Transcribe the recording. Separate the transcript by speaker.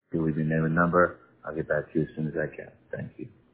Speaker 1: You leave your name and number. I'll get back to you as soon as I can. Thank you.